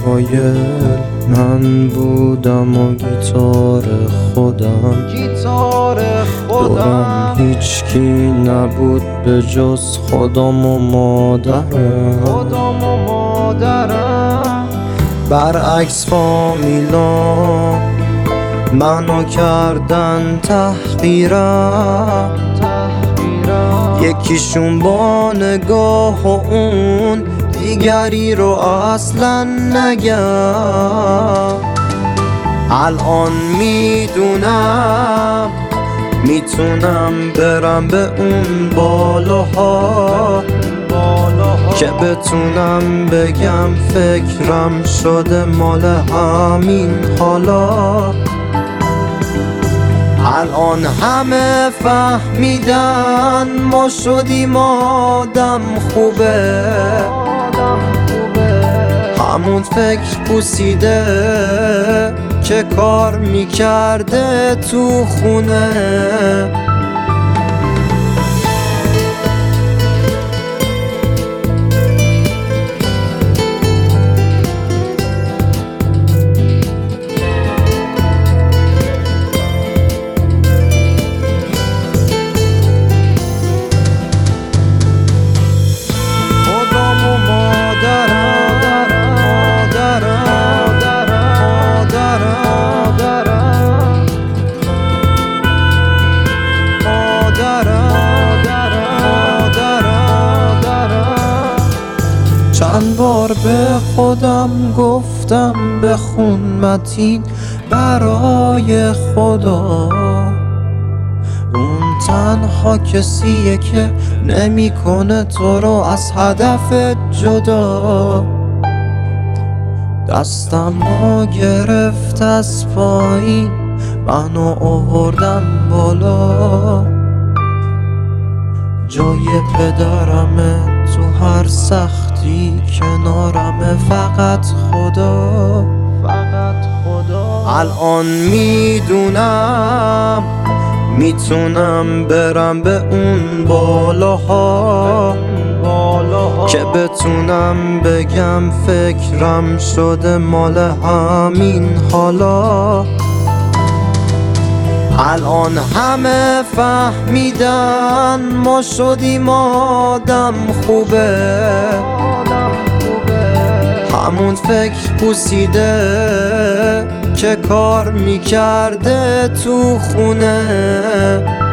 اوایل من بودم و گیتار خودم دورم هیچ کی نبود به جز خودم و مادرم برعکس فامیلام منو کردن تحقیرم یکیشون با نگاه و اون دیگری رو اصلا نگم. الان میدونم میتونم برم به اون بالاها که بتونم بگم فکرم شده مال همین حالا. الان همه فهمیدن ما شدیم آدم خوبه، همون فکر پوسیده که کار میکرده تو خونه. چند بار به خودم گفتم بخون متین برای خدا، اون تنها کسیه که نمیکنه تو رو از هدف جدا. دستم رو گرفت از پایین منو آوردم بالا، جای پدرمه تو هر سختی کنارمه فقط خدا. الان میدونم میتونم برم به اون بالاها که بتونم بگم فکرم شده مال همین حالا. الان همه فهمیدن ما شدیم آدم خوبه، همون فکر پوسیده که کار میکرده تو خونه.